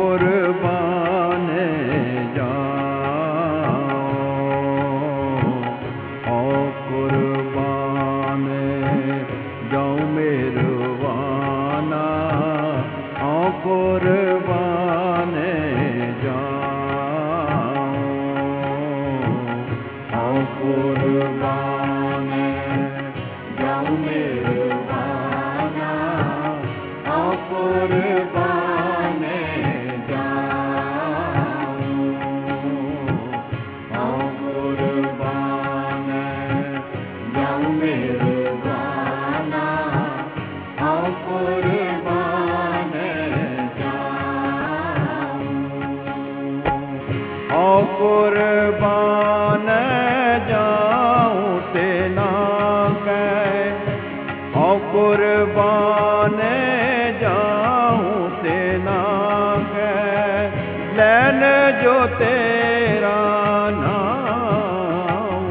कुर्बान जाऊं, आओ कुर्बान जाऊं मेरवाना, आओ कुर्बान जाऊं, आओ कुर्बान जाऊं मेरवाना, आओ कुर्बान जाऊं, आओ कुर्बान जाऊं मेरवाना, आओ कुर्बान जाऊं, आओ कुर्बान जाऊं तेना कह, आओ कुर्बान जाऊं तेना कह, लैन जो तेरा नाम,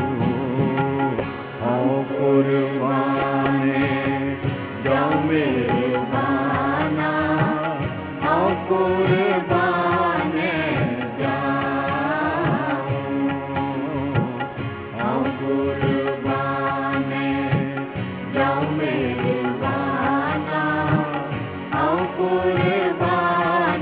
आओ कुर्बान जाऊं मेरवाना, आओ कुर्बान जाऊं, आओ कुर्बान जाऊं मेरवाना, आओ कुर्बान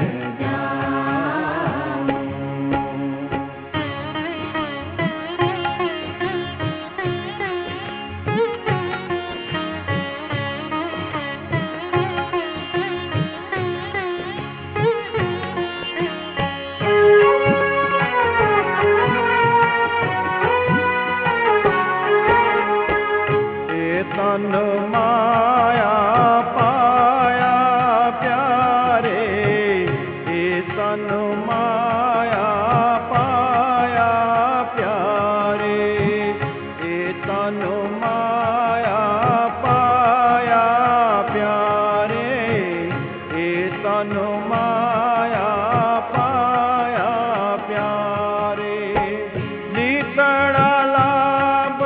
तन माया पाया प्यारे, ए तन माया पाया प्यारे, ए तन माया पाया प्यारे, ए तन माया पाया प्यारे, लीतड़ा लाभ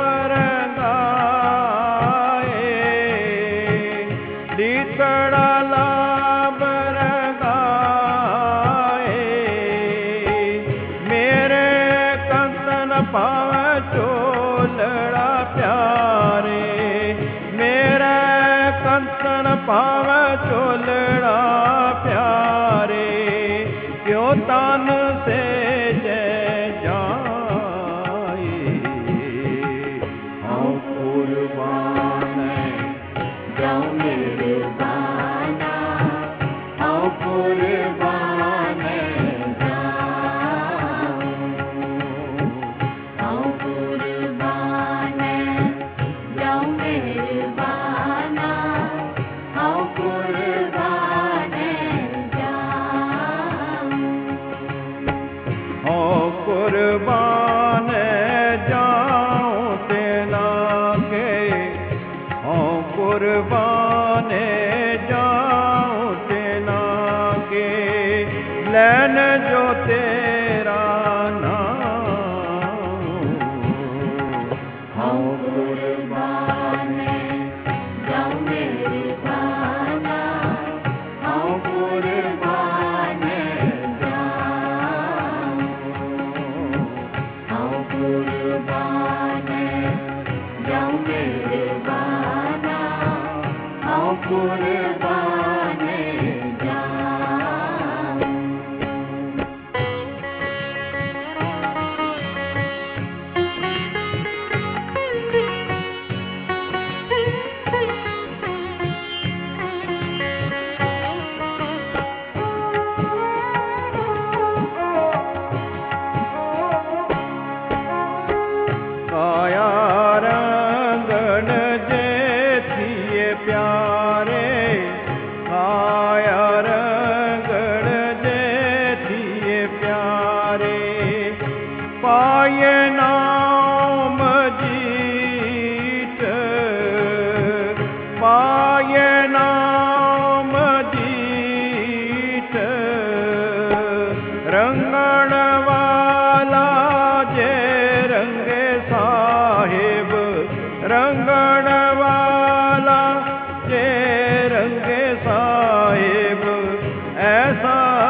लीतड़ा लाभ रंगाए, मेरे कंसन पावे चोलड़ा प्यारे, मेरे कंसन पावे चोलड़ा प्यारे, क्यों तन से जय जाए, आओ कुर्बान जाऊं मेरवाना, आओ कुर्बान जाऊं, आओ कुर्बान जाऊं मेरवाना, आओ कुर्बान जाऊं, आओ कुर्बान जाऊं तेना के, आओ कुर्बान जाऊं तेना के, लैन जो तेरा नाम, आओ कुर्बान जाऊं मेरवाना, आओ कुर्बान जाऊं, आओ कुर्बान जाऊं मेरवाना, आओ कुर्बान जाऊं। काया रंगण जेथिए प्यारे, काया रंगण जेथिए प्यारे, पाए नाम जीत, पाए नाम जीत, रंगण वाला जे रंगे साहिब, रंगण वाला जे रंगे साहिब, ऐसा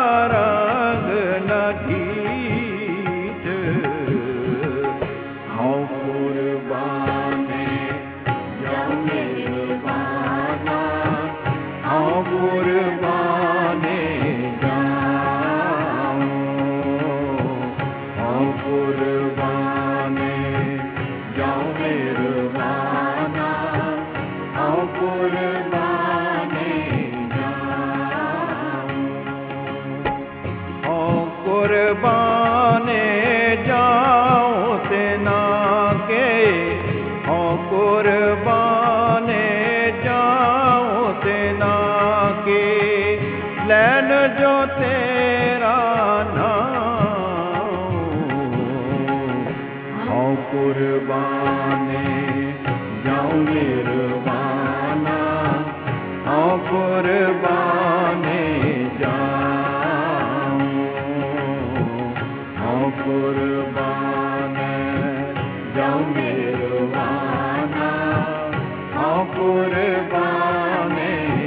कुर्बाने जाऊं तेना के, हाँ कुर्बाने जाऊं तेना के, लैन जो तेरा नाम, हाँ कुर्बाने जाऊं निर्वाणा, हाँ कुर्बाने जाऊं, हाँ कुर्बाने जाऊं निर्वाणा, हाँ कुर्बाने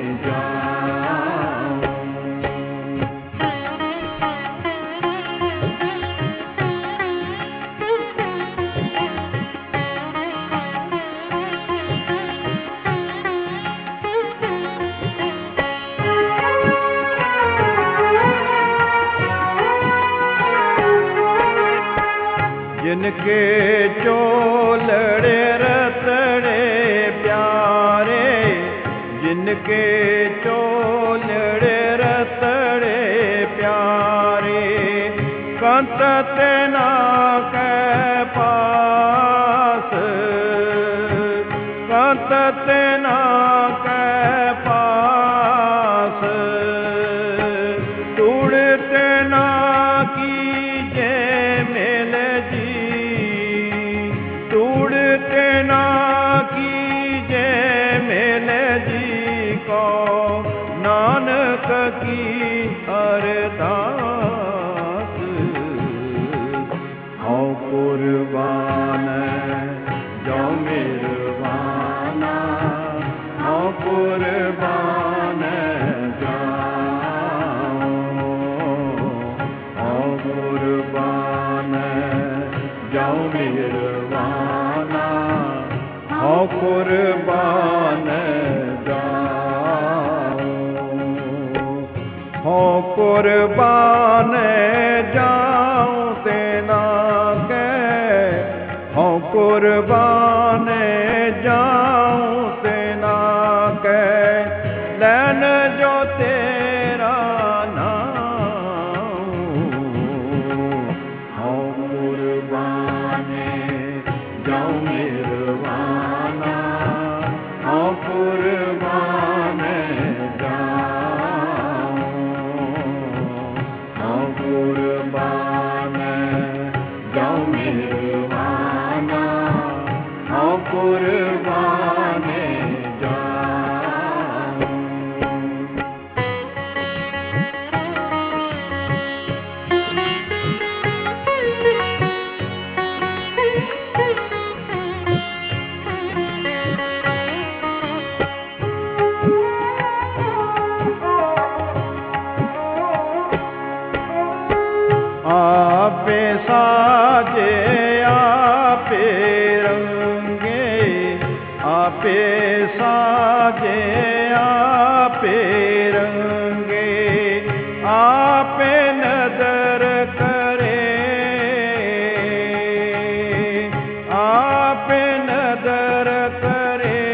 जिनके चोलड़े रतड़े प्यारे, जिनके चोलड़े रतड़े प्यारे, कंत तेना के पास, कंत तेना के पास, तूड़ तेना की तेना की जय मेल जी को, नानक की अरदास, हाँ कुर्बान जाऊं निर्वाणा, हाँ कुर्बान जाऊं, हाँ कुर्बान जाऊं निर्वाणा, हाँ कुर्बान जाऊं, हाँ कुर्बान जाऊं तेना के, हाँ कुर्बान जाऊं तेना के, लैन जो तेरा नाम, हाँ कुर्बान जाऊं निर्वाणा, हाँ कुर्बान जाऊं, हाँ कुर्बान जाऊं निर्वाणा, हाँ कुर्बान जाऊं। आपे साजे आपे रंगे, आपे साजे आपे रंगे, आपे नदर करे, आपे नदर करे,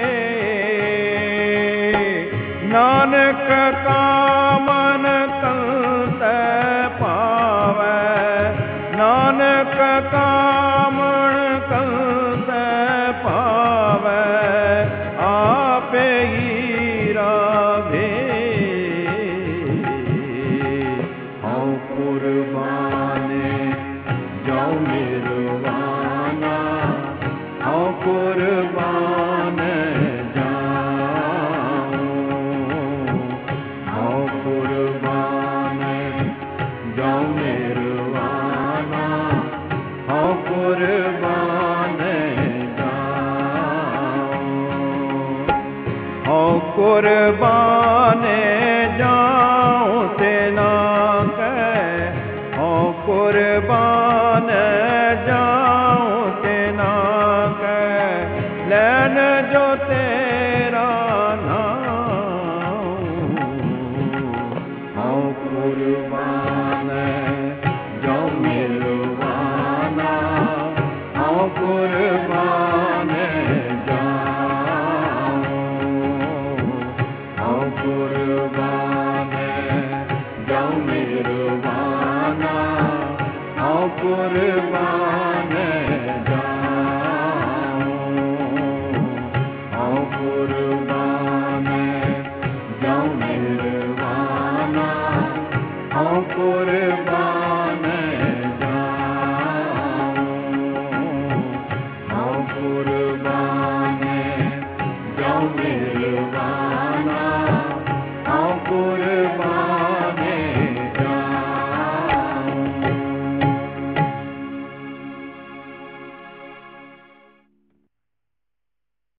नानक का मन कंत पावै, नानक का मन कंत पावै, आपे ही राधे, हाँ कुर्बान जाऊं निर्वाणा, हाँ कुर्बान जाऊं, हाँ कुर्बान जाऊं निर्वाणा, हाँ कुर्बान जाऊं, हाँ कुर्बान जाऊं तेना के, हाँ कुर्बान जाऊं तेना के, लैन जो तेरा नाम, हाँ कुर्बान जाऊं निर्वाणा, हाँ कुर्बान जाऊं, हाँ कुर्बान जाऊं निर्वाणा, कुर्बान जाऊं, हूँ कुर्बान